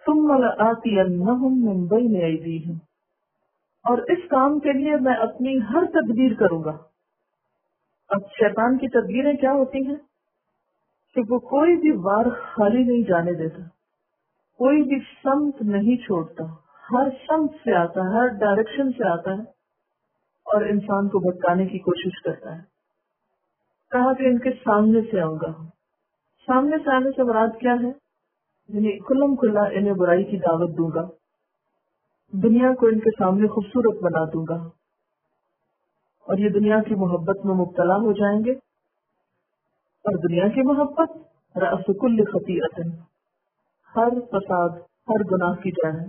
ثم لآتینہم من بین ایدیہم، اور اس کام کے لیے میں اپنی ہر تدبیر کروں گا۔ اب شیطان کی تدبیریں کیا ہوتی ہیں کہ وہ کوئی بھی وار خالی نہیں جانے دیتا، کوئی بھی سمت نہیں چھوڑتا، ہر سمت سے آتا ہے، ہر ڈائریکشن سے آتا ہے اور انسان کو بھٹکانے کی کوشش کرتا ہے۔ کہا کہ ان کے سامنے سے آؤں گا۔ سامنے سے آنے سے مراد کیا ہے؟ یعنی کھلم کھلا انہیں برائی کی دعوت دوں گا، دنیا کو ان کے سامنے خوبصورت بنا دوں گا، اور یہ دنیا کی محبت میں مبتلا ہو جائیں گے، اور دنیا کی محبت رأس کل خطیئۃ، ہر فساد، ہر گناہ کی جڑ ہے۔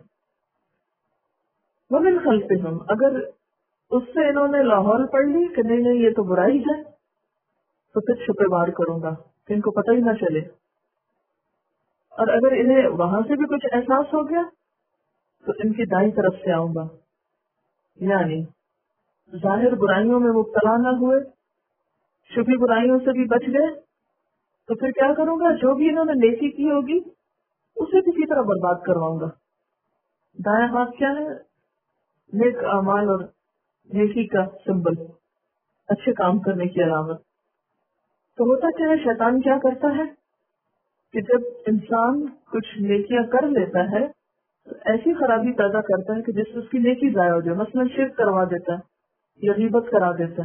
ومن خلفہم، اگر اس سے انہوں نے لاہور پڑھ لی کہ نہیں نہیں یہ تو برائی ہے، تو پھر چھپے وار کروں گا کہ ان کو پتہ ہی نہ چلے، اور اگر انہیں وہاں سے بھی کچھ احساس ہو گیا تو ان کی دائیں طرف سے آؤں گا، یعنی ظاہر برائیوں میں مبتلا نہ ہوئے، چھپی برائیوں سے بھی بچ گئے، تو پھر کیا کروں گا؟ جو بھی انہوں نے نیکی کی ہوگی اسے کسی طرح برباد کرواؤں گا۔ دایاں ہاتھ کیا ہے؟ نیک اعمال اور نیکی کا سمبل، اچھے کام کرنے کی علامت۔ تو ہوتا کیا ہے، شیطان کیا کرتا ہے کہ جب انسان کچھ نیکیاں کر لیتا ہے تو ایسی خرابی پیدا کرتا ہے کہ جس سے اس کی نیکی ضائع ہو جائے، مثلا شرک کروا دیتا ہے یا غیبت کرا دیتا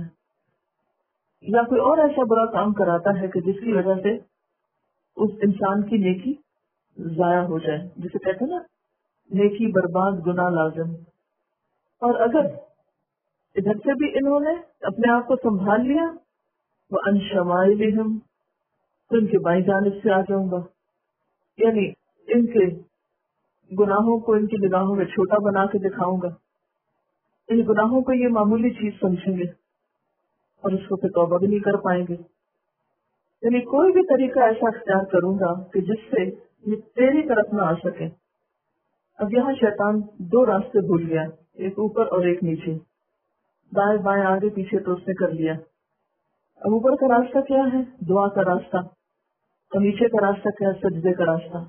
ہے یا کوئی اور ایسا برا کام کراتا ہے کہ جس کی وجہ سے اس انسان کی نیکی ضائع ہو جائے، جسے کہتے ہیں نا نیکی برباد گناہ لازم۔ اور اگر ادھر سے بھی انہوں نے اپنے آپ کو سنبھال لیا، وہ ان شمائلہم، تو ان کے بائیں جانب سے آ جاؤں گا، یعنی ان کے گناہوں کو ان کی نگاہوں میں چھوٹا بنا کے دکھاؤں گا، ان گناہوں کو یہ معمولی چیز سمجھیں گے اور اس کو پھر توبہ بھی نہیں کر پائیں گے۔ یعنی کوئی بھی طریقہ ایسا اختیار کروں گا کہ جس سے یہ تیری طرف نہ آ سکے۔ اب یہاں شیطان دو راستے بھول گیا، ایک اوپر اور ایک نیچے، دائیں بائیں آگے پیچھے تو اس نے کر لیا۔ اب اوپر کا راستہ کیا ہے؟ دعا کا راستہ، اور نیچے کا راستہ کیا ہے؟ سجدے کا راستہ۔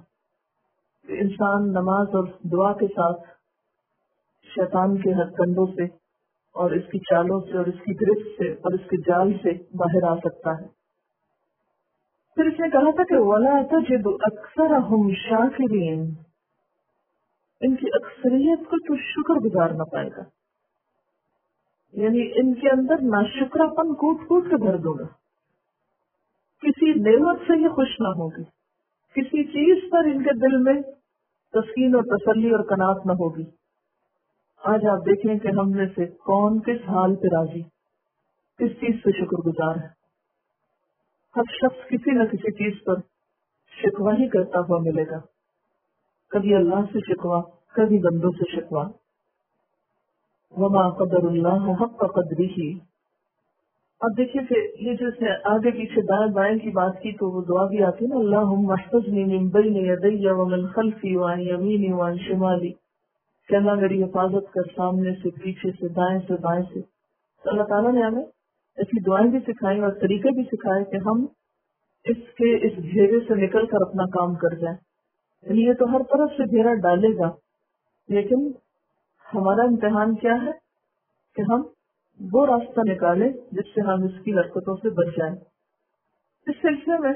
انسان نماز اور دعا کے ساتھ شیطان کے ہتھ کنڈوں سے اور اس کی چالوں سے اور اس کی گرفت سے اور اس کے جال سے باہر آ سکتا ہے۔ پھر اس نے کہا تھا کہ وَلَا تَجِدُ أَكْثَرَهُمْ شَاكِرِينَ، ان کی اکثریت کو تو شکر گزار نہ پائے گا، یعنی ان کے اندر ناشکرا پن کوٹ کوٹ کے بھر دوں گا، کسی نعمت سے یہ خوش نہ ہوگی، کسی چیز پر ان کے دل میں تسکین اور تسلی اور قناعت نہ ہوگی۔ آج آپ دیکھیں کہ ہم میں سے کون کس حال پہ راضی، کس چیز سے شکر گزار ہے۔ ہر شخص کسی نہ کسی چیز پر شکوہ ہی کرتا ہوا ملے گا، کبھی اللہ سے شکوہ، کبھی بندوں سے شکوہ۔ وما قدر اللہ حق قدرہ۔ اب دیکھیے کہ یہ جو اس نے آگے پیچھے دائیں بائیں کی بات کی تو وہ دعا بھی آتی نا، اللہم احفظنی من بین یدی ومن خلفی وعن یمینی وعن شمالی، کہ اللہ میری حفاظت کر سامنے سے، پیچھے سے، دائیں سے، بائیں سے۔ تو اللہ تعالیٰ نے ہمیں ایسی دعائیں بھی سکھائیں اور طریقے بھی سکھائے کہ ہم اس گھیرے سے نکل کر اپنا کام کر جائیں۔ یعنی یہ تو ہر طرف سے گھیرا ڈالے گا، لیکن ہمارا امتحان کیا ہے کہ ہم وہ راستہ نکالیں جس سے ہم اس کی حرکتوں سے بچ جائیں۔ اس سلسلے میں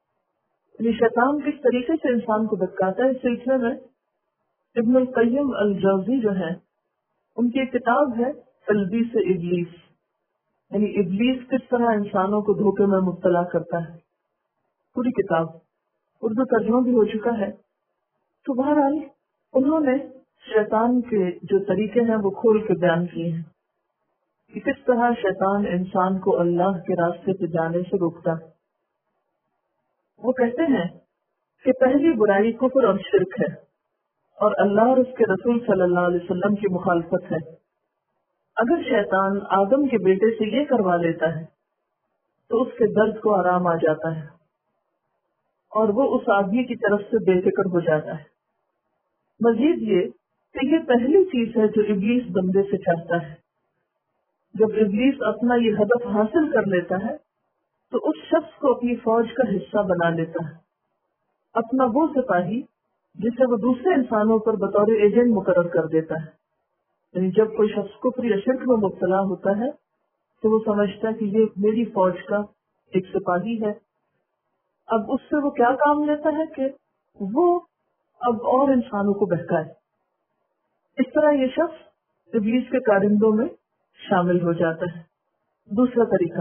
شیطان کس طریقے سے انسان کو بھٹکاتا ہے، اس سلسلے میں ابن القیم الجوزی جو ہے ان کی کتاب ہے تلبیس ابلیس، یعنی ابلیس کس طرح انسانوں کو دھوکے میں مبتلا کرتا ہے، پوری کتاب اردو ترجمہ بھی ہو چکا ہے۔ تو بہرحال انہوں نے شیطان کے جو طریقے ہیں وہ کھول کے بیان کیے ہیں کہ کس طرح شیطان انسان کو اللہ کے راستے پہ جانے سے روکتا ہے۔ وہ کہتے ہیں کہ پہلی برائی کفر اور شرک ہے، اور اللہ اور اس کے رسول صلی اللہ علیہ وسلم کی مخالفت ہے۔ اگر شیطان آدم کے بیٹے سے یہ کروا لیتا ہے تو اس کے درد کو آرام آ جاتا ہے اور وہ اس آدمی کی طرف سے بے فکر ہو جاتا ہے۔ مزید یہ کہ یہ پہلی چیز ہے جو ابلیس بندے سے چاہتا ہے۔ جب ابلیس اپنا یہ ہدف حاصل کر لیتا ہے تو اس شخص کو اپنی فوج کا حصہ بنا لیتا ہے، اپنا وہ سپاہی जिसे वो दूसरे इंसानों पर बतौर एजेंट मुकर्रर कर देता है। यानी जब कोई शख्स कुफ्र या शिर्क में मुब्तला होता है तो वो समझता है कि ये मेरी फौज का एक सिपाही है। अब उससे वो क्या काम लेता है कि वो अब और इंसानों को बहकाए। इस तरह ये शख्स इब्लीस के कारिंदों में शामिल हो जाता है। दूसरा तरीका,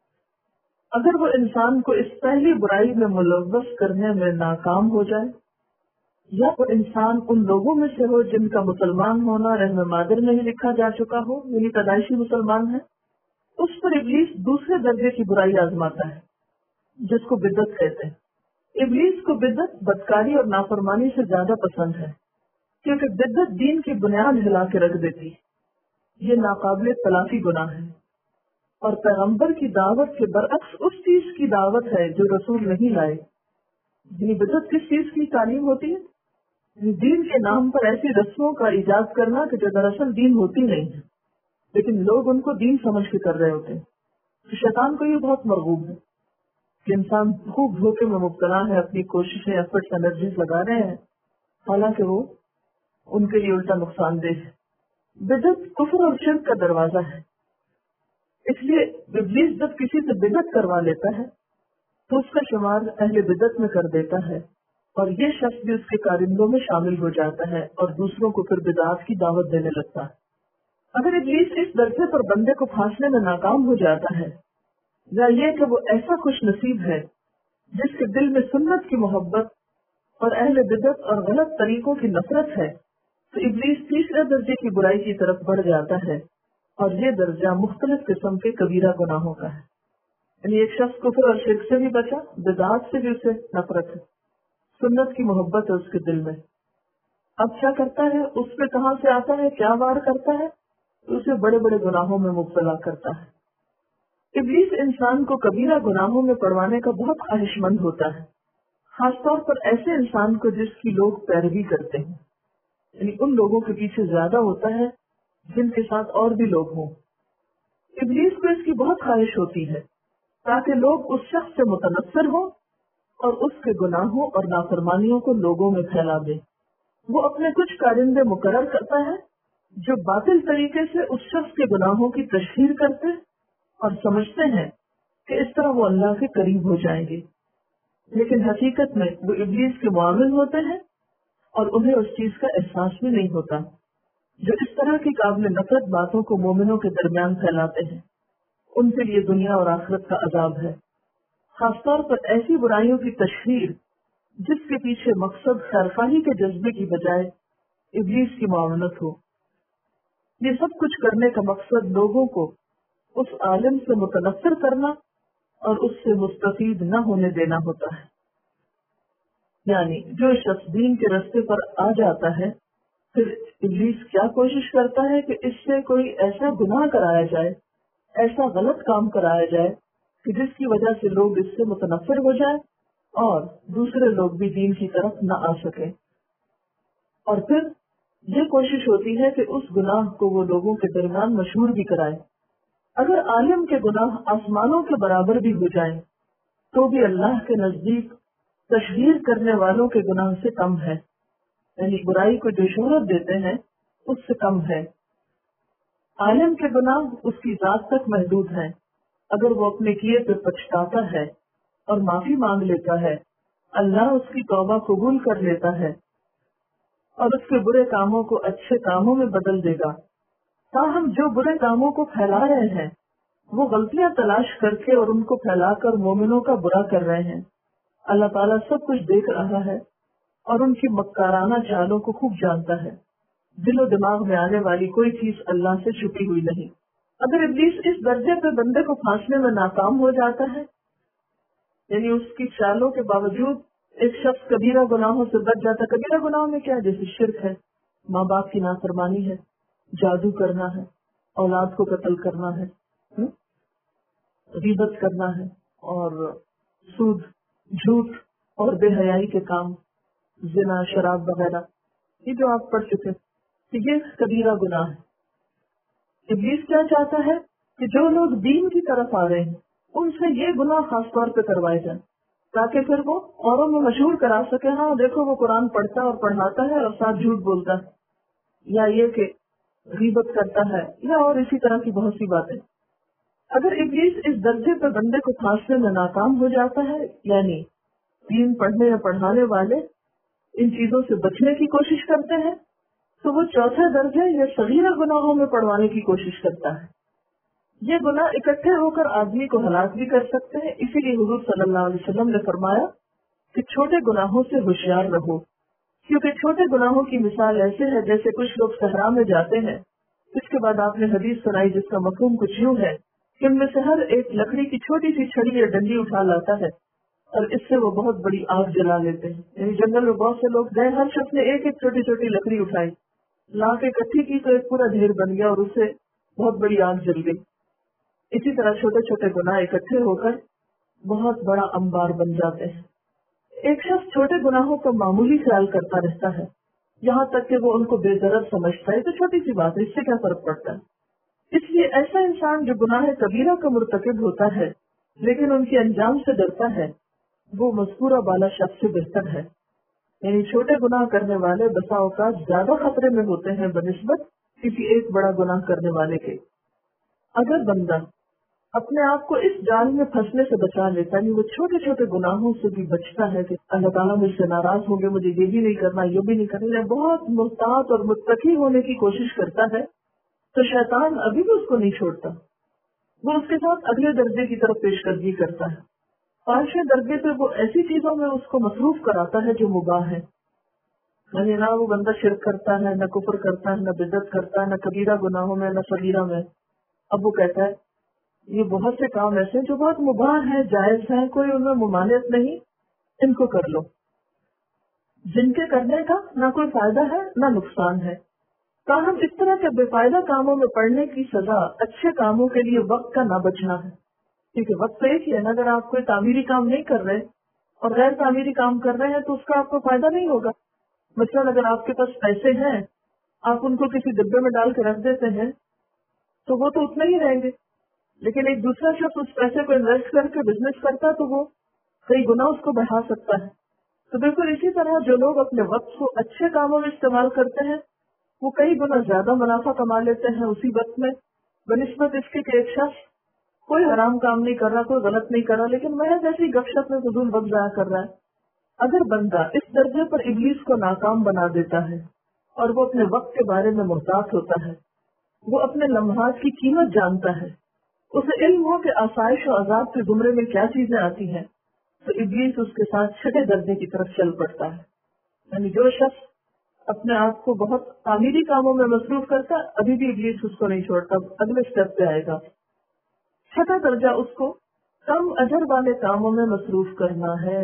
अगर वो इंसान को इस पहली बुराई में मुलव्वस करने में नाकाम हो जाए, या वो इंसान उन लोगों में से हो जिनका मुसलमान होना रहम मादर में ही लिखा जा चुका हो, यानी पैदाइशी मुसलमान है, उस पर इब्लीस दूसरे दर्जे की बुराई आजमाता है जिसको बिदअत कहते हैं। इब्लीस को बिदअत, बदकारी और नाफरमानी से ज्यादा पसंद है, क्योंकि बिदअत दीन की बुनियाद हिला के रख देती है। ये नाकाबिल तलाफी गुनाह है और पैगंबर की दावत के बरअक्स उस चीज की दावत है जो रसूल नहीं लाए। यानी बिदअत किस चीज की तालीम होती है? दीन के नाम पर ऐसी रस्मों का इजाद करना कि जो दरअसल दीन होती नहीं है, लेकिन लोग उनको दीन समझ के कर रहे होते हैं। तो शैतान को ये बहुत मरगूब है कि इंसान खूब धोखे में मुब्तला है, अपनी कोशिशें, एफर्ट्स, एनर्जीज लगा रहे हैं, हालांकि वो उनके लिए उल्टा नुकसानदेह है। बिदअत कुफ्र और शिर्क का दरवाजा है, इसलिए इब्लीस जब किसी से बिदअत करवा लेता है तो उसका शुमार अहले बिदअत में कर देता है और ये शख्स भी उसके कारिंदों में शामिल हो जाता है और दूसरों को फिर बिदअत की दावत देने लगता है। अगर इब्लीस इस दर्जे पर बंदे को फांसने में नाकाम हो जाता है, या ये कि वो ऐसा खुश नसीब है जिसके दिल में सुन्नत की मोहब्बत और अहले बिदअत और गलत तरीकों की नफरत है, तो इब्लीस तीसरे दर्जे की बुराई की तरफ बढ़ जाता है और ये दर्जा मुख्तलिफ किस्म के कबीरा गुनाहों का है। यानी एक शख्स कुफ्र और शिर्क से भी बचा, बिदअत से भी उसे नफरत है, सुन्नत की मोहब्बत है उसके दिल में। अब क्या करता है, उस पे कहाँ से आता है, क्या वार करता है, तो उसे बड़े बड़े गुनाहों में मुब्तला करता है। इब्लीस इंसान को कबीरा गुनाहों में पड़वाने का बहुत ख्वाहिशमंद होता है, खासतौर पर ऐसे इंसान को जिसकी लोग पैरवी करते हैं। यानी उन लोगों के पीछे ज्यादा होता है जिनके साथ और भी लोग हों। इब्लीस को इसकी बहुत ख्वाहिश होती है ताकि लोग उस शख्स से मुतनफ्फिर हो और उसके गुनाहों और नाफरमानियों को लोगों में फैला दे। वो अपने कुछ कारिंदे मुकर्रर करता है जो बातिल तरीके से उस शख्स के गुनाहों की तशहीर करते और समझते हैं कि इस तरह वो अल्लाह के करीब हो जाएंगे, लेकिन हकीकत में वो इब्लीस के मुआविन होते हैं और उन्हें उस चीज का एहसास भी नहीं होता। जो इस तरह की काबिल नफरत बातों को मोमिनों के दरमियान फैलाते हैं, उनके लिए दुनिया और आखिरत का अजाब है। खासतौर पर ऐसी बुराइयों की तशहीर जिसके पीछे मकसद खैरखाही के जज्बे की बजाय इब्लीस की मावनत हो। ये सब कुछ करने का मकसद लोगों को उस आलिम से मुतनफ्फिर करना और उससे मुस्तफीद न होने देना होता है। यानी जो शख्स दीन के रास्ते पर आ जाता है, फिर इब्लीस क्या कोशिश करता है कि इससे कोई ऐसा गुनाह कराया जाए, ऐसा गलत काम कराया जाए कि जिसकी वजह से लोग इससे मुतनफ्फिर हो जाए और दूसरे लोग भी दीन की तरफ न आ सके। और फिर ये कोशिश होती है कि उस गुनाह को वो लोगों के दरमियान मशहूर भी कराए। अगर आलिम के गुनाह आसमानों के बराबर भी हो जाएं, तो भी अल्लाह के नजदीक तशहीर करने वालों के गुनाह से कम है। यानी बुराई को जो शोहरत देते हैं उससे कम है। आलिम के गुनाह उसकी जात तक महदूद हैं। अगर वो अपने किए पे पछताता है और माफी मांग लेता है, अल्लाह उसकी तौबा कबूल कर लेता है और उसके बुरे कामों को अच्छे कामों में बदल देगा। ताहम जो बुरे कामों को फैला रहे हैं, वो गलतियां तलाश करके और उनको फैलाकर मोमिनों का बुरा कर रहे हैं। अल्लाह ताला सब कुछ देख रहा है और उनकी मक्काराना चालों को खूब जानता है। दिलो दिमाग में आने वाली कोई चीज अल्लाह से छुपी हुई नहीं। अगर इब्लीस इस दर्जे पे बंदे को फांसने में नाकाम हो जाता है, यानी उसकी चालों के बावजूद एक शख्स कबीरा गुनाहों से बच जाता। कबीरा गुनाहों में क्या है? जैसे शिर्क है, माँ बाप की नाफरमानी है, जादू करना है, औलाद को कत्ल करना है, गीबत करना है और सूद, झूठ और बेहयाई के काम, जिना, शराब वगैरह, ये जो आप पढ़ चुके, तो ये कबीरा गुनाह है। इब्लीस क्या चाहता है कि जो लोग दीन की तरफ आ रहे हैं उनसे ये गुनाह खास तौर पे करवाए जाए, تاکہ پھر وہ اوروں میں مشہور کرا سکے، ہاں دیکھو وہ قرآن پڑھتا ہے اور پڑھاتا ہے اور ساتھ جھوٹ بولتا ہے، یا یہ کہ غیبت کرتا ہے، یا اور اسی طرح کی بہت سی باتیں۔ اگر ابلیس اس درجے پر بندے کو پھانسنے میں ناکام ہو جاتا ہے، یعنی دین پڑھنے یا پڑھانے والے ان چیزوں سے بچنے کی کوشش کرتے ہیں، تو وہ چوتھے درجے یا صغیرہ گناہوں میں پڑوانے کی کوشش کرتا ہے۔ یہ گناہ اکٹھے ہو کر آدمی کو ہلاک بھی کر سکتے ہیں، اسی لیے حضور صلی اللہ علیہ وسلم نے فرمایا کہ چھوٹے گناہوں سے ہوشیار رہو، کیونکہ چھوٹے گناہوں کی مثال ایسے ہے جیسے کچھ لوگ صحرا میں جاتے ہیں۔ اس کے بعد آپ نے حدیث سنائی جس کا مفہوم کچھ یوں ہے کہ ان میں سے ہر ایک لکڑی کی چھوٹی سی چھڑی یا ڈنڈی اٹھا لاتا ہے اور اس سے وہ بہت بڑی آگ جلا لیتے ہیں۔ یعنی جنگل میں بہت سے لوگ گئے، ہر شخص نے ایک ایک چھوٹی چھوٹی لکڑی اٹھائی، لا کے اکٹھی کی تو ایک پورا ڈھیر بن گیا اور اس سے بہت بڑی آگ جل گئی۔ اسی طرح چھوٹے چھوٹے گناہ اکٹھے ہو کر بہت بڑا انبار بن جاتے ہیں۔ ایک شخص چھوٹے گناہوں کا معمولی خیال کرتا رہتا ہے، یہاں تک کہ وہ ان کو بے ضرر سمجھتا ہے، تو چھوٹی سی بات ہے، اس سے کیا فرق پڑتا ہے۔ اس لیے ایسا انسان جو گناہ کبیرہ کا مرتکب ہوتا ہے لیکن ان کے انجام سے ڈرتا ہے، وہ مذکورہ بالا شخص سے بہتر ہے۔ یعنی چھوٹے گناہ کرنے والے بسا اوقات زیادہ خطرے میں ہوتے ہیں بنسبت کسی ایک بڑا گناہ کرنے والے کے۔ اگر بندہ اپنے آپ کو اس جال میں پھنسنے سے بچا لیتا ہے، وہ چھوٹے چھوٹے گناہوں سے بھی بچتا ہے کہ اللہ تعالیٰ مجھ سے ناراض ہوں گے، مجھے یہ بھی نہیں کرنا، یہ بھی نہیں کرنا، بہت محتاط اور متقی ہونے کی کوشش کرتا ہے، تو شیطان ابھی بھی اس کو نہیں چھوڑتا، وہ اس کے ساتھ اگلے درجے کی طرف پیش قدمی کرتا ہے۔ 5ویں درجے پہ وہ ایسی چیزوں میں اس کو مصروف کراتا ہے جو مباح ہے، یعنی نہ وہ بندہ شرک کرتا ہے، نہ کفر کرتا ہے، نہ بدعت کرتا ہے، نہ کبیرہ گناہوں میں، نہ صغیرہ میں۔ اب وہ کہتا ہے یہ بہت سے کام ایسے ہیں جو بہت مباح ہیں، جائز ہیں، کوئی ان میں ممانعت نہیں، ان کو کر لو، جن کے کرنے کا نہ کوئی فائدہ ہے نہ نقصان ہے۔ تاہم اس طرح کے بے فائدہ کاموں میں پڑنے کی سزا اچھے کاموں کے لیے وقت کا نہ بچنا ہے، کیونکہ وقت تو ایک ہی ہے نا، اگر آپ کوئی تعمیری کام نہیں کر رہے اور غیر تعمیری کام کر رہے ہیں تو اس کا آپ کو فائدہ نہیں ہوگا۔ مثلاً اگر آپ کے پاس پیسے ہیں، آپ ان کو کسی ڈبے میں ڈال کے رکھ دیتے ہیں تو وہ تو اتنے ہی رہیں گے، لیکن ایک دوسرا شخص اس پیسے کو انویسٹ کر کے بزنس کرتا تو وہ کئی گنا اس کو بڑھا سکتا ہے۔ تو بالکل اسی طرح جو لوگ اپنے وقت کو اچھے کاموں میں استعمال کرتے ہیں وہ کئی گنا زیادہ منافع کما لیتے ہیں اسی وقت میں، بنسبت اس کے کہ ایک شخص کوئی حرام کام نہیں کر رہا، کوئی غلط نہیں کر رہا، لیکن محض ایسی گپ شپ میں فضول وقت ضائع کر رہا ہے۔ اگر بندہ اس درجے پر ابلیس کو ناکام بنا دیتا ہے اور وہ اپنے وقت کے بارے میں محتاط ہوتا ہے، وہ اپنے لمحات کی قیمت جانتا ہے، اسے علم ہو کہ آسائش و عذاب کے زمرے میں کیا چیزیں آتی ہیں، تو ابلیس اس کے ساتھ چھٹے درجے کی طرف چل پڑتا ہے۔ یعنی جو شخص اپنے آپ کو بہت تعمیری کاموں میں مصروف کرتا ہے، ابھی بھی ابلیس اس کو نہیں چھوڑتا، اگلے اسٹیپ پہ آئے گا۔ چھٹا درجہ اس کو کم اجر والے کاموں میں مصروف کرنا ہے،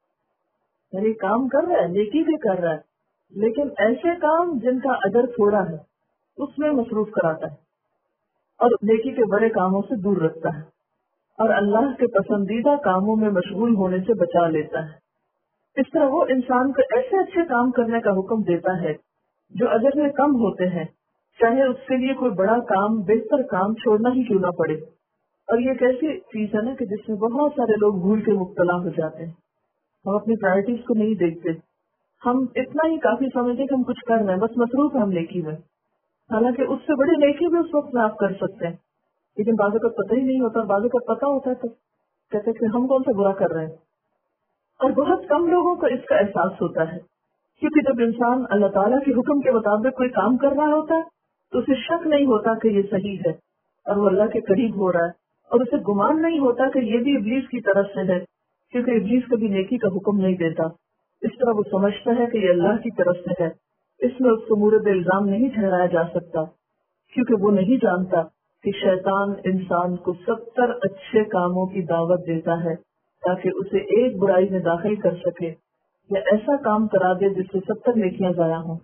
یعنی کام کر رہا ہے، نیکی بھی کر رہا ہے، لیکن ایسے کام جن کا اجر تھوڑا ہے اس میں مصروف کراتا ہے اور نیکی کے بڑے کاموں سے دور رکھتا ہے اور اللہ کے پسندیدہ کاموں میں مشغول ہونے سے بچا لیتا ہے۔ اس طرح وہ انسان کو ایسے اچھے کام کرنے کا حکم دیتا ہے جو اجر میں کم ہوتے ہیں، چاہے اس کے لیے کوئی بڑا کام، بہتر کام چھوڑنا ہی کیوں نہ پڑے۔ اور یہ ایک ایسی چیز ہے نا کہ جس میں بہت سارے لوگ بھول کے مبتلا ہو جاتے ہیں، ہم اپنی پرائرٹیز کو نہیں دیکھتے، ہم اتنا ہی کافی سمجھتے کہ ہم کچھ کر رہے ہیں، بس مصروف ہیں ہم نیکی میں، حالانکہ اس سے بڑی نیکی بھی اس وقت میں آپ کر سکتے ہیں، لیکن بعض کا پتہ ہی نہیں ہوتا، اور بعض کا پتہ ہوتا ہے تو کہتے ہیں کہ ہم کون سا برا کر رہے ہیں۔ اور بہت کم لوگوں کو اس کا احساس ہوتا ہے، کیونکہ جب انسان اللہ تعالیٰ کے حکم کے مطابق کوئی کام کر رہا ہوتا ہے تو اسے شک نہیں ہوتا کہ یہ صحیح ہے اور وہ اللہ کے قریب ہو رہا ہے، اور اسے گمان نہیں ہوتا کہ یہ بھی ابلیس کی طرف سے ہے، کیونکہ ابلیس کبھی نیکی کا حکم نہیں دیتا۔ اس طرح وہ سمجھتا ہے کہ یہ اللہ کی طرف سے ہے، اس میں اس کو مورد الزام نہیں ٹھہرایا جا سکتا، کیونکہ وہ نہیں جانتا کہ شیطان انسان کو 70 اچھے کاموں کی دعوت دیتا ہے تاکہ اسے ایک برائی میں داخل کر سکے یا ایسا کام کرا دے جس سے 70 نیکیاں ضائع ہوں۔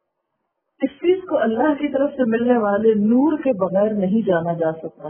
اس چیز کو اللہ کی طرف سے ملنے والے نور کے بغیر نہیں جانا جا سکتا۔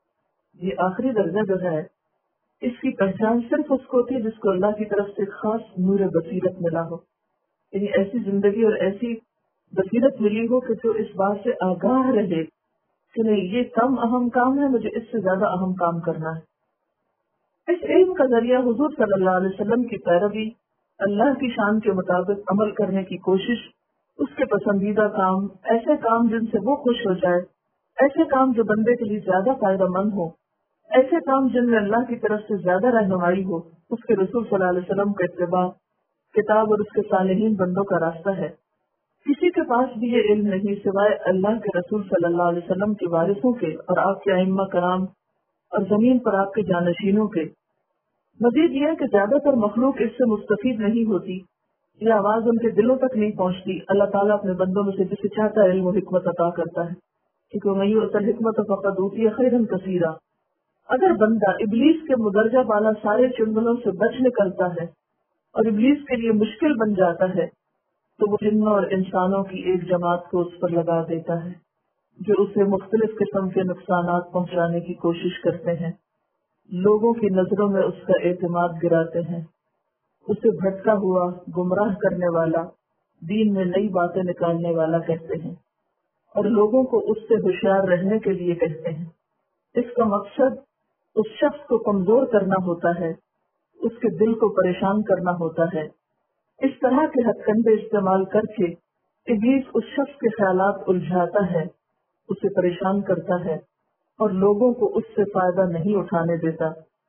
یہ آخری درجہ جو ہے اس کی پہچان صرف اس کو ہوتی ہے جس کو اللہ کی طرف سے خاص نور بصیرت ملا ہو، یعنی ایسی زندگی اور ایسی بصیرت ملی ہو کہ جو اس بات سے آگاہ رہے کہ نہیں، یہ کم اہم کام ہے، مجھے اس سے زیادہ اہم کام کرنا ہے۔ اس علم کا ذریعہ حضور صلی اللہ علیہ وسلم کی پیروی، اللہ کی شان کے مطابق عمل کرنے کی کوشش، اس کے پسندیدہ کام، ایسے کام جن سے وہ خوش ہو جائے، ایسے کام جو بندے کے لیے زیادہ فائدہ مند ہو، ایسے کام جن میں اللہ کی طرف سے زیادہ رہنمائی ہو، اس کے رسول صلی اللہ علیہ وسلم کا اتباع، کتاب اور اس کے صالحین بندوں کا راستہ ہے۔ کسی کے پاس بھی یہ علم نہیں سوائے اللہ کے رسول صلی اللہ علیہ وسلم کے وارثوں کے اور آپ کے ائمہ کرام اور زمین پر آپ کے جانشینوں کے۔ مزید یہ کہ زیادہ تر مخلوق اس سے مستفید نہیں ہوتی، یہ آواز ان کے دلوں تک نہیں پہنچتی۔ اللہ تعالیٰ اپنے بندوں میں سے جسے چاہتا ہے علم و حکمت عطا کرتا ہے، کیونکہ میں حکمت فقط اوتی خیرن کثیرا۔ اگر بندہ ابلیس کے مدرجہ بالا سارے چنگلوں سے بچ نکلتا ہے اور ابلیس کے لیے مشکل بن جاتا ہے، تو وہ جنوں اور انسانوں کی ایک جماعت کو اس پر لگا دیتا ہے جو اسے مختلف قسم کے نقصانات پہنچانے کی کوشش کرتے ہیں، لوگوں کی نظروں میں اس کا اعتماد گراتے ہیں، اسے بھٹکا ہوا، گمراہ کرنے والا، دین میں نئی باتیں نکالنے والا کہتے ہیں، اور لوگوں کو اس سے ہوشیار رہنے کے لیے کہتے ہیں۔ اس کا مقصد اس شخص کو کمزور کرنا ہوتا ہے، اس کے دل کو پریشان کرنا ہوتا ہے۔ اس طرح کے ہتھ کنڈے استعمال کر کے ابلیس اس شخص کے خیالات الجھاتا ہے، اسے پریشان کرتا ہے اور لوگوں کو اس سے فائدہ نہیں اٹھانے دیتا۔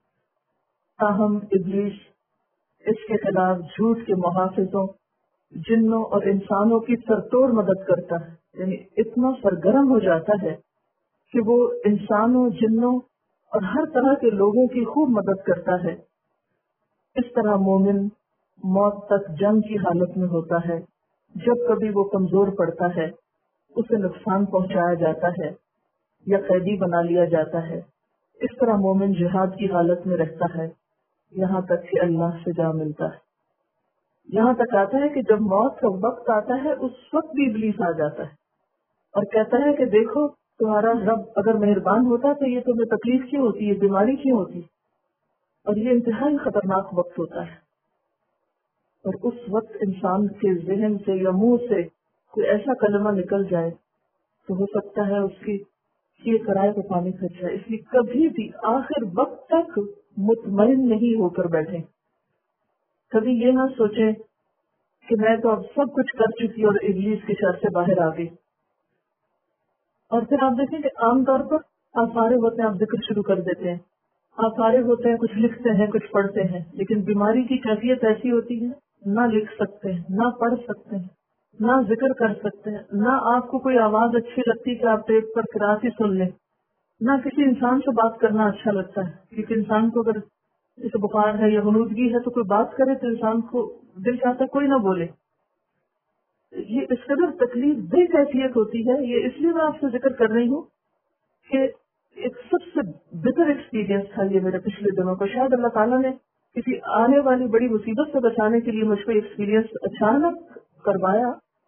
تاہم ابلیس اس کے خلاف جھوٹ کے محافظوں، جنوں اور انسانوں کی سرتوڑ مدد کرتا ہے، یعنی اتنا سرگرم ہو جاتا ہے کہ وہ انسانوں، جنوں اور ہر طرح کے لوگوں کی خوب مدد کرتا ہے۔ اس طرح مومن موت تک جنگ کی حالت میں ہوتا ہے۔ جب کبھی وہ کمزور پڑتا ہے، اسے نقصان پہنچایا جاتا ہے یا قیدی بنا لیا جاتا ہے۔ اس طرح مومن جہاد کی حالت میں رہتا ہے یہاں تک کہ اللہ سے جا ملتا ہے۔ یہاں تک آتا ہے کہ جب موت کا وقت آتا ہے اس وقت بھی ابلیس آ جاتا ہے اور کہتا ہے کہ دیکھو تمہارا رب اگر مہربان ہوتا تو یہ تمہیں تکلیف کیوں ہوتی، یہ بیماری کیوں ہوتی؟ اور یہ انتہائی خطرناک وقت ہوتا ہے، اور اس وقت انسان کے ذہن سے یا منہ سے کوئی ایسا کلمہ نکل جائے تو ہو سکتا ہے اس کی یہ کرائے کو پانی پھر جائے۔ اس لیے کبھی بھی آخر وقت تک مطمئن نہیں ہو کر بیٹھے، کبھی یہ نہ سوچیں کہ میں تو اب سب کچھ کر چکی اور ابلیس کے شر سے باہر آ گئی۔ اور پھر آپ دیکھیں کہ عام طور پر آپ فارغ ہوتے ہیں، آپ ذکر شروع کر دیتے ہیں، آپ فارغ ہوتے ہیں، کچھ لکھتے ہیں، کچھ پڑھتے ہیں، لیکن بیماری کی کیفیت ایسی ہوتی ہے نہ لکھ سکتے ہیں، نہ پڑھ سکتے ہیں، نہ ذکر کر سکتے ہیں، نہ آپ کو کوئی آواز اچھی لگتی کہ آپ ٹیپ پر قرات ہی سن لیں، نہ کسی انسان سے بات کرنا اچھا لگتا ہے، کیونکہ انسان کو اگر جیسے بخار ہے یا غنودگی ہے تو کوئی بات کرے تو انسان کو دل چاہتا ہے کوئی نہ بولے۔ یہ اس قدر تکلیف دہ کیفیت ہوتی ہے۔ یہ اس لیے میں آپ سے ذکر کر رہی ہوں کہ ایک سب سے بہتر ایکسپیرینس تھا یہ میرے پچھلے دنوں کا۔ شاید اللہ تعالیٰ نے کسی آنے والی بڑی مصیبت سے بچانے کے لیے مجھ کو ایکسپیرینس اچانک کروایا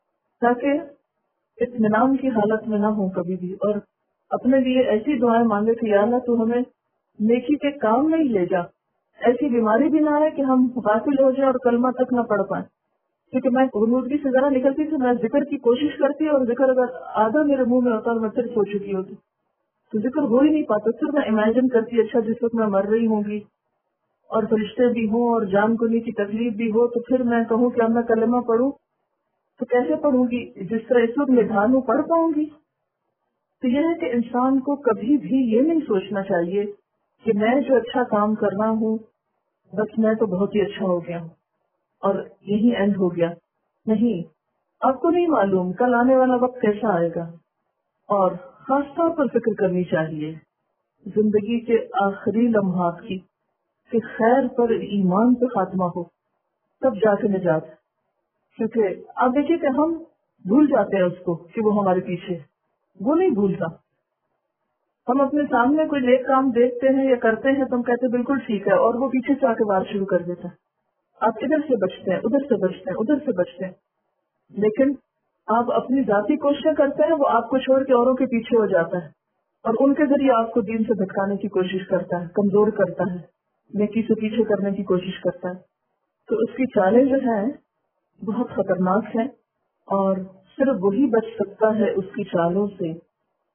تاکہ اطمینان کی حالت میں نہ ہوں کبھی بھی، اور اپنے لیے ایسی دعائیں مانگے کہ یا اللہ تو ہمیں نیکی کے کام نہیں لے جا، ایسی بیماری بھی نہ آئے کہ ہم غافل ہو جائیں اور کلمہ تک نہ پڑھ پائیں۔ کیونکہ میں غنودگی سے ذرا نکلتی تھی، میں ذکر کی کوشش کرتی اور ذکر اگر آدھا میرے منہ میں ہوتا اور میں پھر سو چکی ہوتی تو ذکر ہو ہی نہیں پاتا۔ پھر میں امیجن کرتی اچھا جس وقت میں مر رہی ہوں گی اور فرشتے بھی ہوں اور جان کنی کی تکلیف بھی ہو تو پھر میں کہوں کہ اب میں کلمہ پڑھوں تو کیسے پڑھوں گی؟ جس طرح اس وقت نڈھال ہوں پڑھ پاؤں گی؟ تو یہ ہے کہ انسان کو کبھی بھی یہ نہیں سوچنا چاہیے کہ میں جو اچھا کام کر رہا ہوں بس میں تو بہت ہی اچھا ہو گیا ہوں اور یہی اینڈ ہو گیا۔ نہیں، آپ کو نہیں معلوم کل آنے والا وقت کیسا آئے گا، اور خاص طور پر فکر کرنی چاہیے زندگی کے آخری لمحات کی کہ خیر پر ایمان پہ خاتمہ ہو تب جا کے نجات۔ کیونکہ آپ دیکھیے کہ ہم بھول جاتے ہیں اس کو کہ وہ ہمارے پیچھے، وہ نہیں بھولتا۔ ہم اپنے سامنے کوئی نیک کام دیکھتے ہیں یا کرتے ہیں تو ہم کہتے ہیں بالکل ٹھیک ہے، اور وہ پیچھے سے آ کے بات شروع کر دیتا ہے۔ آپ ادھر سے بچتے ہیں، ادھر سے بچتے ہیں، ادھر سے بچتے ہیں، لیکن آپ اپنی ذاتی کوششیں کرتے ہیں، وہ آپ کو چھوڑ کے اوروں کے پیچھے ہو جاتا ہے اور ان کے ذریعے آپ کو دین سے بھٹکانے کی کوشش کرتا ہے، کمزور کرتا ہے، نیکی سے پیچھے کرنے کی کوشش کرتا ہے۔ تو اس کی چالیں جو ہیں بہت خطرناک ہیں، اور صرف وہی بچ سکتا ہے اس کی چالوں سے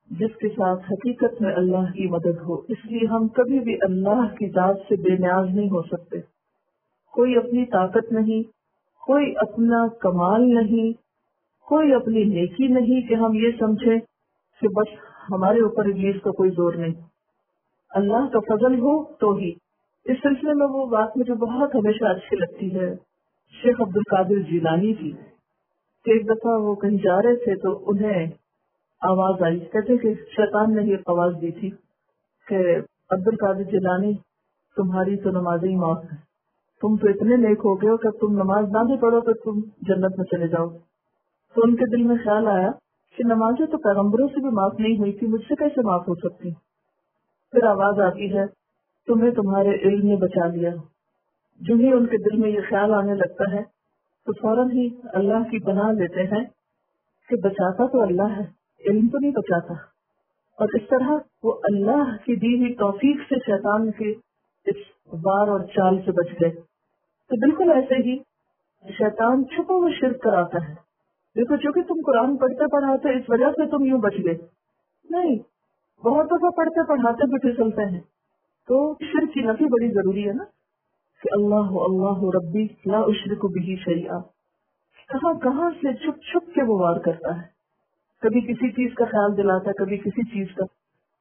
جس کے ساتھ حقیقت میں اللہ کی مدد ہو. اس لیے ہم کبھی بھی اللہ کی ذات سے بے نیاز نہیں ہو سکتے. کوئی اپنی طاقت نہیں، کوئی اپنا کمال نہیں، کوئی اپنی نیکی نہیں کہ ہم یہ سمجھیں کہ بس ہمارے اوپر ابلیس کا کوئی زور نہیں. اللہ کا فضل ہو تو ہی. اس سلسلے میں وہ بات مجھے بہت ہمیشہ اچھی لگتی ہے شیخ عبد القادر جیلانی کی، کہ ایک دفعہ وہ کہیں جا رہے تھے تو انہیں آواز آئی، کہتے کہ شیطان نے یہ آواز دی تھی کہ عبد القادر جیلانی تمہاری تو نمازی موت ہے، تم تو اتنے نیک ہو گئے ہو کہ تم نماز نہ بھی پڑھو تو تم جنت میں چلے جاؤ. تو ان کے دل میں خیال آیا کہ نمازیں تو پیغمبروں سے بھی معاف نہیں ہوئی تھی، مجھ سے کیسے معاف ہو سکتی. پھر آواز آتی ہے تمہیں تمہارے علم نے بچا لیا. جو ہی ان کے دل میں یہ خیال آنے لگتا ہے تو فوراً ہی اللہ کی پناہ لیتے ہیں کہ بچاتا تو اللہ ہے، علم تو نہیں بچاتا. اور اس طرح وہ اللہ کی دی ہوئی توفیق سے شیطان کے اس وار اور چال سے بچ گئے. تو بالکل ایسے ہی شیطان چھپا ہوا شرک کراتا ہے. دیکھو چونکہ تم قرآن پڑھتے پڑھاتے اس وجہ سے تم یوں بچ گئے نہیں، بہت دفعہ پڑھتے پڑھاتے بھی پھسلتے ہیں. تو شرک کی نفی بڑی ضروری ہے نا، کہ اللہ اللہ ربی لا اشرک بہ شیئا. کہاں کہاں سے چھپ چھپ کے وہ وار کرتا ہے، کبھی کسی چیز کا خیال دلاتا ہے، کبھی کسی چیز کا.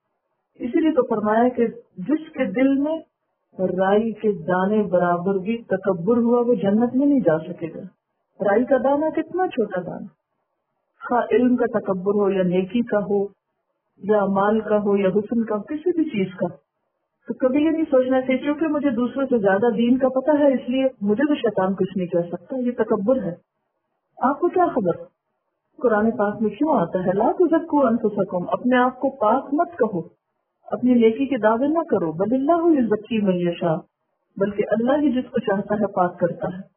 اسی لیے تو فرمایا کہ جس کے دل میں رائی کے دانے برابر بھی تکبر ہوا وہ جنت میں نہیں جا سکے گا. رائی کا دانہ کتنا چھوٹا دانہ، خواہ علم کا تکبر ہو یا نیکی کا ہو یا مال کا ہو یا حسن کا، کسی بھی چیز کا. تو کبھی یہ نہیں سوچنا چاہیے کیونکہ مجھے دوسروں سے زیادہ دین کا پتہ ہے اس لیے مجھے تو شیطان کچھ نہیں کہہ سکتا. یہ تکبر ہے. آپ کو کیا خبر قرآن پاک میں کیوں آتا ہے لا تزکوا انفسکم، اپنے آپ کو پاک مت کہو، اپنی نیکی کے دعوے نہ کرو. بل اللہ یزکی من یشاء، بلکہ اللہ ہی جس کو چاہتا ہے پاک کرتا ہے.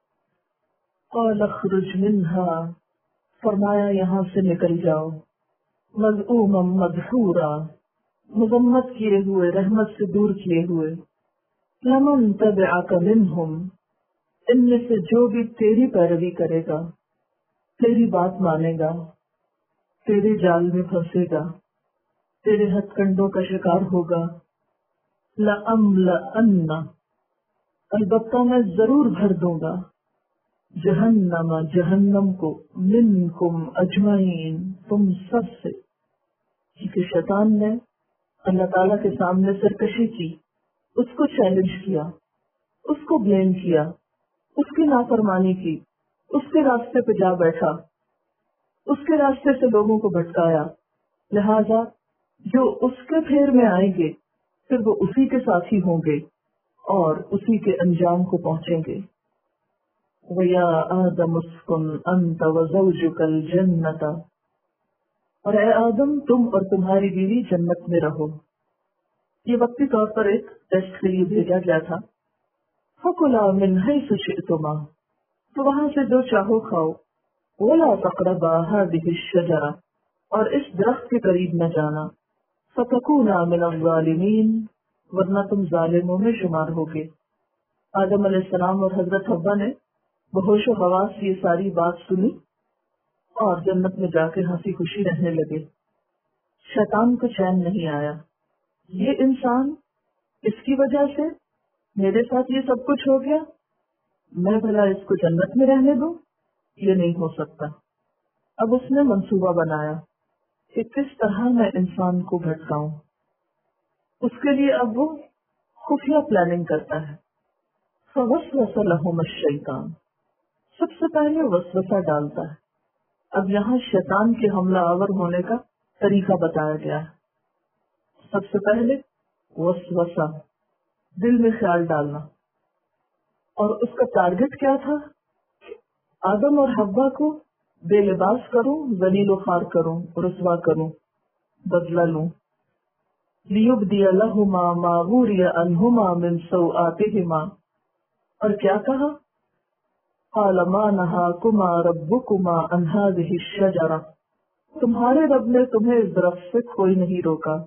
قال اخرج منها، فرمایا یہاں سے نکل جاؤ. مذءوما مدحورا، مذمت کیے ہوئے، رحمت سے دور کیے ہوئے. لمن تبعک منہم، ان میں سے جو بھی تیری پیروی کرے گا، تیری بات مانے گا، تیرے جال میں پھنسے گا، تیرے ہتھ کنڈوں کا شکار ہوگا. لأملأن، البتہ میں ضرور بھر دوں گا، جہنم، جہنم کو، منکم اجمعین، تم سب سے. کیونکہ شیطان نے اللہ تعالیٰ کے سامنے سرکشی کی، اس کو چیلنج کیا، اس کو بلیم کیا، اس کی نافرمانی کی، اس کے راستے پہ جا بیٹھا، اس کے راستے سے لوگوں کو بھٹکایا. لہذا جو اس کے پھیر میں آئیں گے پھر وہ اسی کے ساتھی ہوں گے اور اسی کے انجام کو پہنچیں گے. وَيَا آدَمُ اسْكُنْ أَنْتَ وَزَوْجُكَ الْجَنَّةَ، اور اے آدم تم اور تمہاری بیوی جنت میں رہو. یہ وقتی طور پر ایک ٹیسٹ کے لیے بھیجا گیا تھا. فَكُلَا مِنْ حَيْثُ شِئْتُمَا، تو وہاں سے جو چاہو کھاؤ. وَلَا تَقْرَبَا هَٰذِهِ الشَّجَرَةَ، اور اس درخت کے قریب نہ جانا. فَتَكُونَا مِنَ الظَّالِمِينَ، ورنہ تم ظالموں میں شمار ہوگے. آدم علیہ السلام اور حضرت حوا نے بہوش و حواس یہ ساری بات سنی اور جنت میں جا کے ہنسی خوشی رہنے لگے. شیطان کو چین نہیں آیا. یہ انسان، اس کی وجہ سے میرے ساتھ یہ سب کچھ ہو گیا، میں بھلا اس کو جنت میں رہنے دوں؟ یہ نہیں ہو سکتا. اب اس نے منصوبہ بنایا کہ کس طرح میں انسان کو بھٹکاؤں. اس کے لیے اب وہ خفیہ پلاننگ کرتا ہے. فوسوس لہم الشیطان، سب سے پہلے وسوسہ ڈالتا ہے. اب یہاں شیطان کے حملہ آور ہونے کا طریقہ بتایا گیا ہے. سب سے پہلے وسوسہ، دل میں خیال ڈالنا. اور اس کا ٹارگٹ کیا تھا؟ آدم اور حوا کو بے لباس کروں، ذلیل و خوار کروں، رسوا کروں، بدلہ لوں. لیبدی لہما ما غوری عنہما من سوآتہما، اور کیا کہا؟ قال ما نہاکما ربکما عن ہذہ الشجرہ، تمہارے رب نے تمہیں اس درخت سے کوئی نہیں روکا.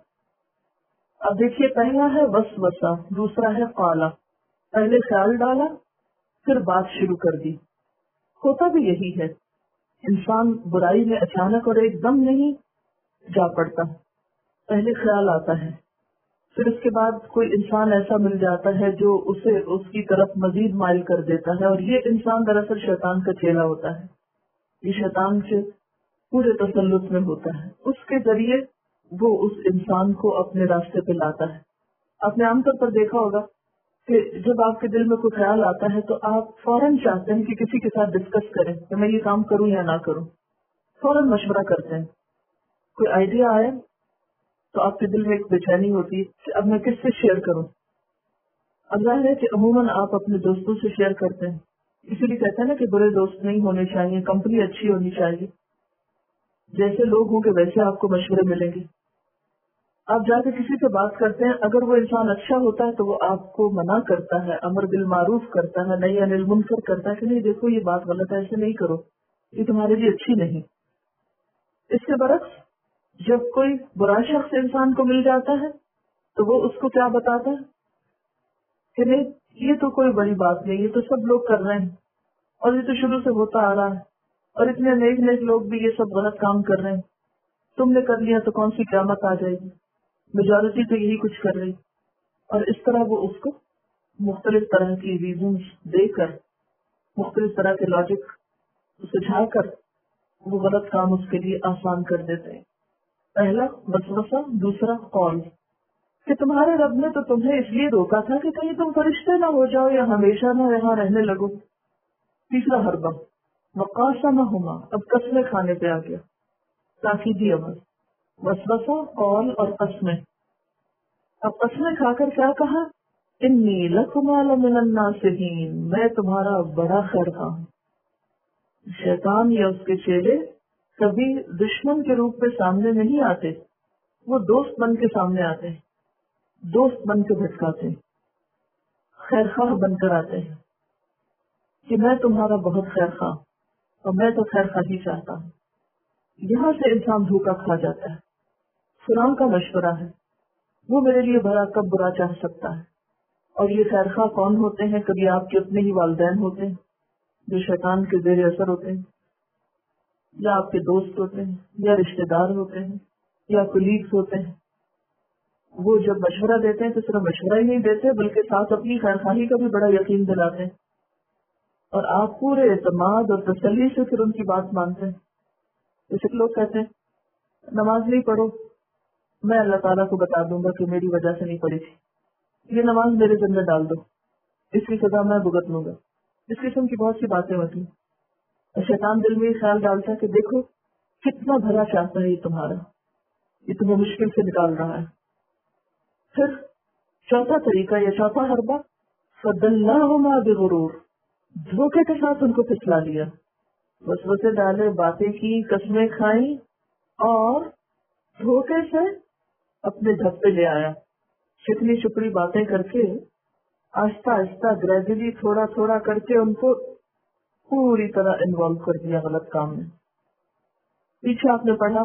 اب دیکھیے، پہلا ہے وسوسہ، دوسرا ہے قالا. پہلے خیال ڈالا، پھر بات شروع کر دی. ہوتا بھی یہی ہے، انسان برائی میں اچانک اور ایک دم نہیں جا پڑتا، پہلے خیال آتا ہے، پھر اس کے بعد کوئی انسان ایسا مل جاتا ہے جو اسے اس کی طرف مزید مائل کر دیتا ہے، اور یہ انسان دراصل شیطان کا چیلا ہوتا ہے، یہ شیطان سے پورے تسلط میں ہوتا ہے، اس کے ذریعے وہ اس انسان کو اپنے راستے پہ لاتا ہے۔ آپ نے عام طور پر دیکھا ہوگا کہ جب آپ کے دل میں کوئی خیال آتا ہے تو آپ فوراً چاہتے ہیں کہ کسی کے ساتھ ڈسکس کریں کہ میں یہ کام کروں یا نہ کروں، فوراً مشورہ کرتے ہیں۔ کوئی آئیڈیا آئے تو آپ کے دل میں ایک بے چینی ہوتی ہے کہ اب میں کس سے شیئر کروں۔ اب ظاہر ہے کہ عموماً آپ اپنے دوستوں سے شیئر کرتے ہیں، اسی لیے کہتے ہیں نا کہ برے دوست نہیں ہونے چاہیے، کمپنی اچھی ہونی چاہیے، جیسے لوگ ہوں گے ویسے آپ کو مشورے ملیں گے۔ آپ جا کے کسی سے بات کرتے ہیں، اگر وہ انسان اچھا ہوتا ہے تو وہ آپ کو منع کرتا ہے، امر بالمعروف کرتا ہے، نہی عن المنکر کرتا ہے کہ نہیں دیکھو یہ بات غلط ہے، ایسے نہیں کرو، یہ تمہارے لیے اچھی نہیں۔ اس کے برعکس جب کوئی برا شخص انسان کو مل جاتا ہے تو وہ اس کو کیا بتاتا ہے کہ نہیں یہ تو کوئی بڑی بات نہیں، یہ تو سب لوگ کر رہے ہیں اور یہ تو شروع سے ہوتا آ رہا ہے، اور اتنے نیک نیک لوگ بھی یہ سب غلط کام کر رہے ہیں، تم نے کر لیا تو کون سی قیامت آ جائے گی، میجورٹی تو یہی کچھ کر رہی۔ اور اس طرح وہ اس کو مختلف طرح کی ریزنز دے کر، مختلف طرح کے لاجک سجھا کر وہ غلط کام اس کے لیے آسان کر دیتے ہیں۔ پہلا وسوسہ، دوسرا قول، کہ تمہارے رب نے تو تمہیں اس لیے روکا تھا کہ کہیں تم فرشتے نہ ہو جاؤ یا ہمیشہ نہ یہاں رہنے لگو۔ تیسرا حربہ وقاسمہما، اب قسمیں کھانے پہ آ گیا، تاکیدی عمل، وسوسہ، قول اور قسمیں۔ اب قسمیں کھا کر کیا کہا؟ انی لکما لمن الناصحین، میں تمہارا بڑا خیر خواہ ہوں۔ شیطان یا اس کے چیلے کبھی دشمن کے روپ میں سامنے نہیں آتے، وہ دوست بن کے سامنے آتے ہیں، دوست بن کے بھٹکاتے ہیں، خیر خواہ بن کر آتے ہیں کہ میں تمہارا بہت خیر خواہ اور میں تو خیر خواہی چاہتا ہوں۔ یہاں سے انسان دھوکا کھا جاتا ہے، فلاں کا مشورہ ہے، وہ میرے لیے بھلا کب برا چاہ سکتا ہے۔ اور یہ خیر خواہ کون ہوتے ہیں؟ کبھی آپ کے اپنے ہی والدین ہوتے ہیں جو شیطان کے زیر اثر ہوتے ہیں، یا آپ کے دوست ہوتے ہیں، یا رشتے دار ہوتے ہیں، یا کولیگز ہوتے ہیں۔ وہ جب مشورہ دیتے ہیں تو صرف مشورہ ہی نہیں دیتے بلکہ ساتھ اپنی خیر خواہی کا بھی بڑا یقین دلاتے ہیں، اور آپ پورے اعتماد اور تسلی سے پھر ان کی بات مانتے ہیں۔ جیسے لوگ کہتے ہیں نماز نہیں پڑھو، میں اللہ تعالیٰ کو بتا دوں گا کہ میری وجہ سے نہیں پڑھی تھی، یہ نماز میرے ذمہ ڈال دو، اس کی سزا میں بھگت لوں گا۔ اس قسم کی بہت سی باتیں ہوتی ہیں، اور شیطان دل میں یہ خیال ڈالتا ہے کہ دیکھو کتنا بھلا چاہتا ہے یہ تمہارا، یہ تمہیں مشکل سے نکال رہا ہے۔ پھر چوتھا طریقہ یا چوتھا حربہ، فَدَلَّاهُمَا بِغُرُورٍ، دھوکے کے ساتھ ان کو پھسلا لیا، وسوسے ڈالے، باتیں کی، قسمیں کھائیں، اور دھوکے سے اپنے دھپے لے آیا، چکنی چپڑی باتیں کر کے، آہستہ آہستہ گریجولی تھوڑا تھوڑا کر کے ان کو پوری طرح انوالو کر دیا غلط کام میں۔ پیچھے آپ نے پڑھا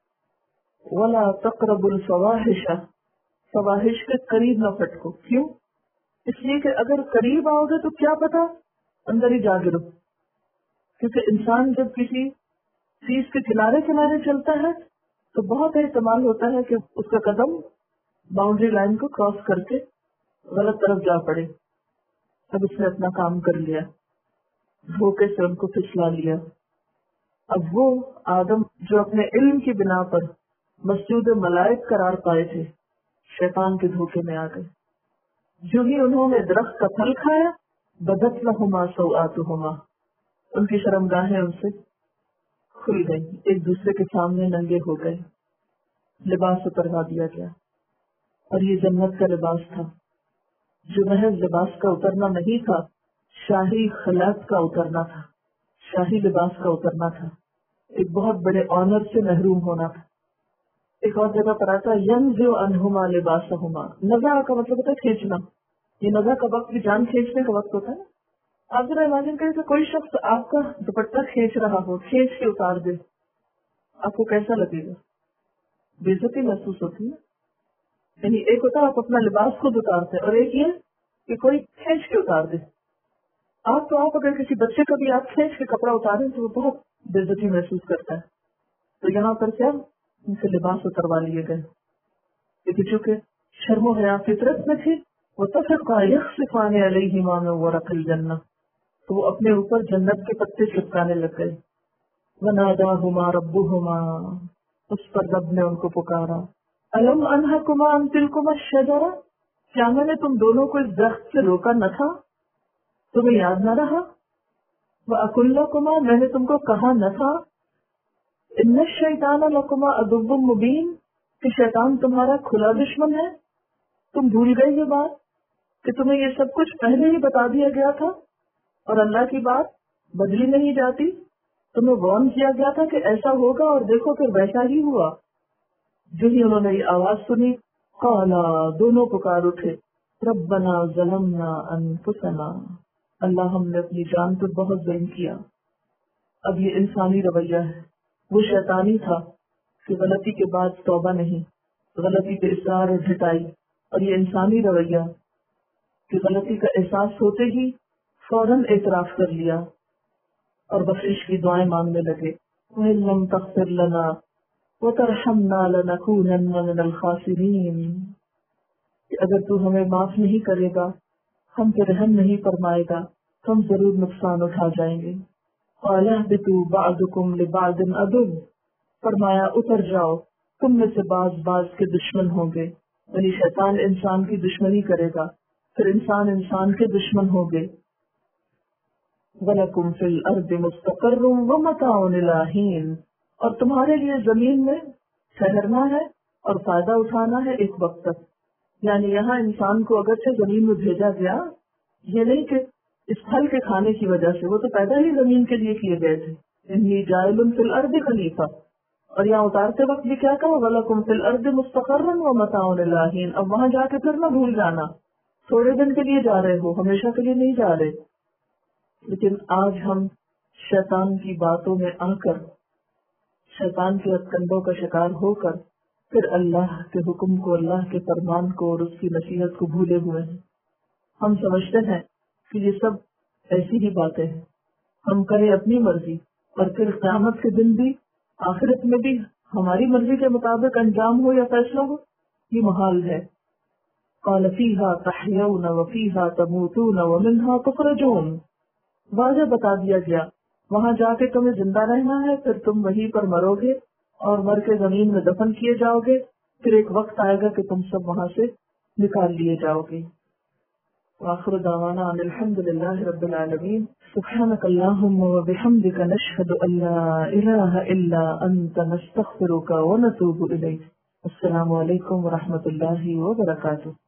وَلَا تَقْرَبُوا الْفَوَاحِشَ، فواحش کے قریب نہ پھٹکو۔ کیوں؟ اس لیے کہ اگر قریب آؤ گے تو کیا پتا اندر ہی جا گرو، کیونکہ انسان جب کسی چیز کے کنارے کنارے چلتا ہے تو بہت احتمال ہوتا ہے کہ اس کا قدم باؤنڈری لائن کو کراس کر کے غلط طرف جا پڑے۔ اب اس نے اپنا کام کر لیا، دھوکے سے ان کو پھسلا لیا۔ اب وہ آدم جو اپنے علم کی بنا پر مسجود ملائک قرار پائے تھے، شیطان کے دھوکے میں آ گئے۔ جو ہی انہوں نے درخت کا پھل کھایا، بدت لہما سوآتہما، ان کی شرمگاہیں ان سے کھل گئی، ایک دوسرے کے سامنے ننگے ہو گئے، لباس اتروا دیا گیا۔ اور یہ جنت کا لباس تھا جو محض لباس کا اترنا نہیں تھا، شاہی خلعت کا اترنا تھا، شاہی لباس کا اترنا تھا، ایک بہت بڑے آنر سے محروم ہونا تھا۔ ایک اور جگہ پر آتا ینزع عنہما لباسہما، نزع کا مطلب ہوتا ہے کھینچنا، یہ نزع کا وقت بھی جان کھینچنے کا وقت ہوتا ہے نا۔ آپ ذرا امیجن کریں کہ کوئی شخص آپ کا دوپٹہ کھینچ رہا ہو، کھینچ کے اتار دے، آپ کو کیسا لگے گا؟ بے عزتی محسوس ہوتی ہے۔ یعنی ایک ہوتا ہے آپ اپنا لباس خود اتارتے ہیں، اور ایک یہ کہ کوئی کھینچ کے اتار دے۔ آپ اگر کسی بچے کا بھی آپ کھینچ کے کپڑا اتاریں تو وہ بہت بے عزتی محسوس کرتا ہے۔ تو یہاں پر کیا ان سے لباس اتروا لیے گئے، لیکن چونکہ شرم و حیا فطرت میں تھی، وہ تفرقا یخصفان علیہما من ورق الجنہ، تو وہ اپنے اوپر جنت کے پتے چپکانے لگ گئے۔ وناداہما ربہما، اس پر رب نے ان کو پکارا، الم انہکما عن تلکما الشجرہ، کیا میں نے تم دونوں کو اس درخت سے روکا نہ تھا؟ تمہیں یاد نہ رہا؟ وَأَقُلْ لَكُمَا، میں نے تم کو کہا نہ تھا، إِنَّ الشَّيْطَانَ لَكُمَا عَدُوٌّ مُبِينٌ، کہ شیطان تمہارا کھلا دشمن ہے؟ تم بھول گئے یہ بات کہ تمہیں یہ سب کچھ پہلے ہی بتا دیا گیا تھا، اور اللہ کی بات بدلی نہیں جاتی، تمہیں وارن کیا گیا تھا کہ ایسا ہوگا، اور دیکھو پھر ویسا ہی ہوا۔ جو ہی انہوں نے یہ آواز سنی، قالا، دونوں پکار اٹھے، ربنا ظلمنا انفسنا، اللہ ہم نے اپنی جان پر بہت ظلم کیا۔ اب یہ انسانی رویہ ہے، وہ شیطانی تھا کہ غلطی کے بعد توبہ نہیں، غلطی پہ اصرار اور ڈھٹائی، اور یہ انسانی رویہ کہ غلطی کا احساس ہوتے ہی فوراً اعتراف کر لیا اور بخشش کی دعائیں مانگنے لگے۔ وَإِن لَّمْ تَغْفِرْ لَنَا وَتَرْحَمْنَا لَنَكُونَنَّ مِنَ الْخَاسِرِينَ، کہ اگر تو ہمیں معاف نہیں کرے گا، ہم پہ رحم نہیں فرمائے گا، تو ہم ضرور نقصان اٹھا جائیں گے۔ قَالَ اهْبِطُوا بَعْضُكُمْ لِبَعْضٍ عَدُوٌّ، فرمایا اتر جاؤ، تم میں سے بعض کے دشمن ہوں گے، یعنی شیطان انسان کی دشمنی کرے گا، پھر انسان کے دشمن ہوں گے۔ وَلَكُمْ فِي الْأَرْضِ مُسْتَقَرٌّ وَمَتَاعٌ إِلَىٰ حِينٍ، اور تمہارے لیے زمین میں ٹھہرنا ہے اور فائدہ اٹھانا ہے ایک وقت تک۔ یعنی یہاں انسان کو اگرچہ زمین میں بھیجا گیا، یہ نہیں کہ اس پھل کے کھانے کی وجہ سے، وہ تو پیدا ہی زمین کے لیے کیے گئے تھے، انی جاعل فی الارض خلیفہ، اور یہاں اتارتے وقت بھی کیا کہا، وَلَكُمْ فِي الْأَرْضِ مُسْتَقَرٌّ وَمَتَاعٌ إِلَىٰ حِينٍ، اب وہاں جا کے پھر نہ بھول جانا، تھوڑے دن کے لیے جا رہے ہو، ہمیشہ کے لیے نہیں جا رہے۔ لیکن آج ہم شیطان کی باتوں میں آ کر، شیطان کے ہتھکنڈوں کا شکار ہو کر، پھر اللہ کے حکم کو، اللہ کے فرمان کو اور اس کی نصیحت کو بھولے ہوئے ہیں۔ ہم سمجھتے ہیں کہ یہ سب ایسی ہی باتیں ہیں، ہم کریں اپنی مرضی، اور پھر قیامت کے دن بھی، آخرت میں بھی ہماری مرضی کے مطابق انجام ہو یا فیصلہ ہو، یہ محال ہے۔ قَالَ فِيهَا تَحْيَوْنَ وَفِيهَا تَمُوتُونَ وَمِنْهَا تُخْرَجُونَ، واضح بتا دیا گیا، وہاں جا کے تمہیں زندہ رہنا ہے، پھر تم وہیں پر مرو گے اور مر کے زمین میں دفن کیے جاؤ گے، پھر ایک وقت آئے گا کہ تم سب وہاں سے نکال لیے جاؤ گے۔ وآخر دعوانا ان الحمد للہ رب العالمین، سبحانک اللہم وبحمدک، نشہد ان لا الہ الا انت، نستغفرک ونتوب الیک۔ السلام علیکم ورحمۃ اللہ وبرکاتہ۔